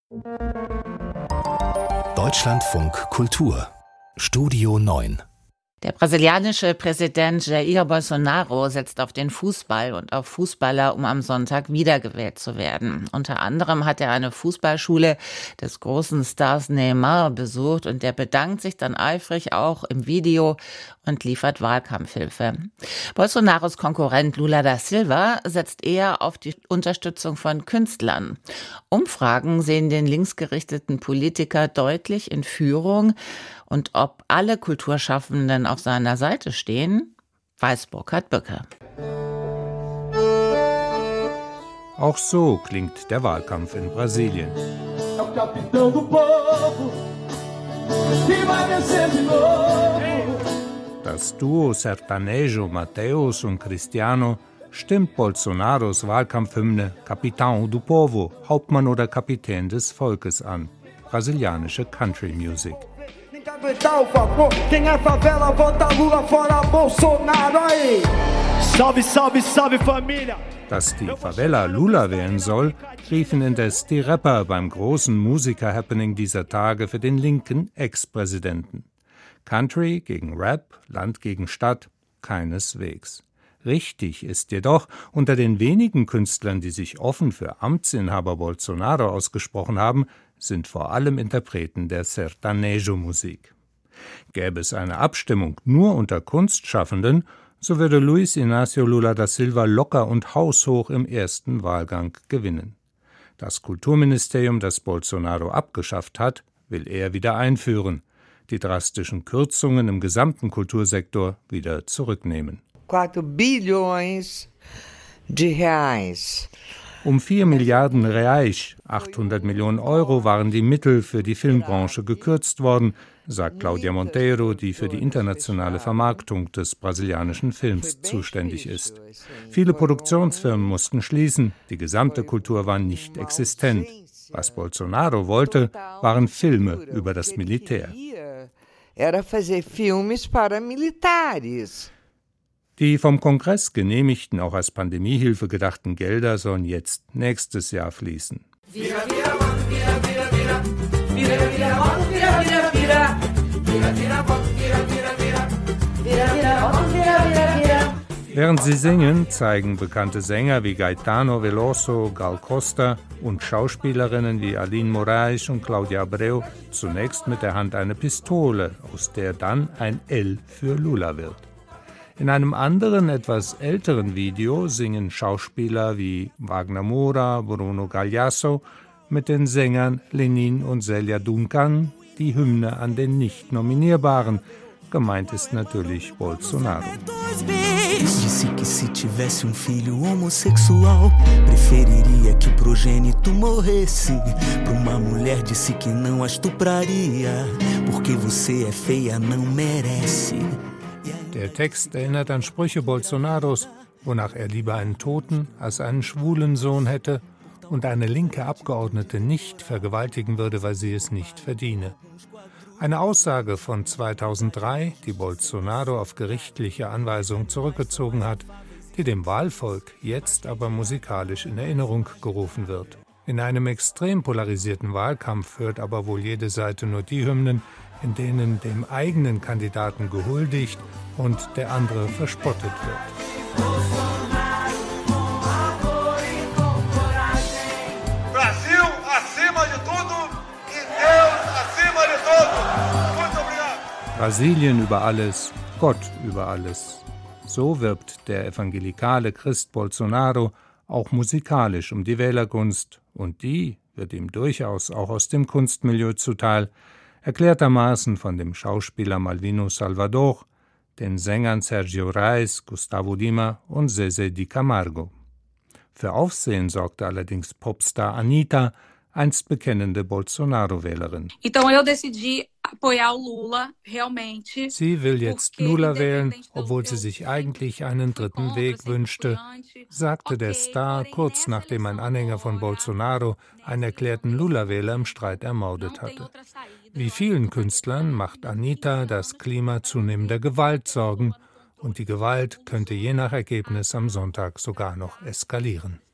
Deutschlandfunk Kultur Studio 9. Der brasilianische Präsident Jair Bolsonaro setzt auf den Fußball und auf Fußballer, um am Sonntag wiedergewählt zu werden. Unter anderem hat er eine Fußballschule des großen Stars Neymar besucht und der bedankt sich dann eifrig auch im Video und liefert Wahlkampfhilfe. Bolsonaros Konkurrent Lula da Silva setzt eher auf die Unterstützung von Künstlern. Umfragen sehen den linksgerichteten Politiker deutlich in Führung. Und ob alle Kulturschaffenden auf seiner Seite stehen, weiß Burkhard Bücke. Auch so klingt der Wahlkampf in Brasilien. Das Duo Sertanejo Mateus und Cristiano stimmt Bolsonaros Wahlkampfhymne Capitão do Povo, Hauptmann oder Kapitän des Volkes an, brasilianische Country Music. Dass die Favela Lula wählen soll, riefen indes die Rapper beim großen Musiker-Happening dieser Tage für den linken Ex-Präsidenten. Country gegen Rap, Land gegen Stadt, keineswegs. Richtig ist jedoch, unter den wenigen Künstlern, die sich offen für Amtsinhaber Bolsonaro ausgesprochen haben, sind vor allem Interpreten der Sertanejo-Musik. Gäbe es eine Abstimmung nur unter Kunstschaffenden, so würde Luiz Inácio Lula da Silva locker und haushoch im ersten Wahlgang gewinnen. Das Kulturministerium, das Bolsonaro abgeschafft hat, will er wieder einführen, die drastischen Kürzungen im gesamten Kultursektor wieder zurücknehmen. 4 bilhões de reais. Um 4 Milliarden Reais, 800 Millionen Euro, waren die Mittel für die Filmbranche gekürzt worden, sagt Cláudia Monteiro, die für die internationale Vermarktung des brasilianischen Films zuständig ist. Viele Produktionsfirmen mussten schließen, die gesamte Kultur war nicht existent. Was Bolsonaro wollte, waren Filme über das Militär. Era fazer filmes para militares. Die vom Kongress genehmigten, auch als Pandemiehilfe gedachten Gelder sollen jetzt nächstes Jahr fließen. Während sie singen, zeigen bekannte Sänger wie Gaetano Veloso, Gal Costa und Schauspielerinnen wie Aline Moraes und Cláudia Abreu zunächst mit der Hand eine Pistole, aus der dann ein L für Lula wird. In einem anderen, etwas älteren Video singen Schauspieler wie Wagner Moura, Bruno Galhaço mit den Sängern Lenin und Célia Duncan die Hymne an den Nicht-Nominierbaren. Gemeint ist natürlich Bolsonaro. Disse que se tivesse filho homossexual, preferiria que o progênito morresse. Pra uma mulher disse que não a estupraria, porque você é feia, não merece. Der Text erinnert an Sprüche Bolsonaros, wonach er lieber einen Toten als einen schwulen Sohn hätte und eine linke Abgeordnete nicht vergewaltigen würde, weil sie es nicht verdiene. Eine Aussage von 2003, die Bolsonaro auf gerichtliche Anweisung zurückgezogen hat, die dem Wahlvolk jetzt aber musikalisch in Erinnerung gerufen wird. In einem extrem polarisierten Wahlkampf hört aber wohl jede Seite nur die Hymnen, in denen dem eigenen Kandidaten gehuldigt und der andere verspottet wird. Brasil acima de tudo e Deus acima de tudo. Muito obrigado. Brasilien über alles, Gott über alles. So wirbt der evangelikale Christ Bolsonaro auch musikalisch um die Wählergunst, und die wird ihm durchaus auch aus dem Kunstmilieu zuteil, erklärtermaßen von dem Schauspieler Malvino Salvador, den Sängern Sergio Reis, Gustavo Lima und Zezé de Camargo. Für Aufsehen sorgte allerdings Popstar Anitta, einst bekennende Bolsonaro-Wählerin. Sie will jetzt Lula wählen, obwohl sie sich eigentlich einen dritten Weg wünschte, sagte der Star kurz nachdem ein Anhänger von Bolsonaro einen erklärten Lula-Wähler im Streit ermordet hatte. Wie vielen Künstlern macht Anitta das Klima zunehmender Gewalt Sorgen, und die Gewalt könnte je nach Ergebnis am Sonntag sogar noch eskalieren.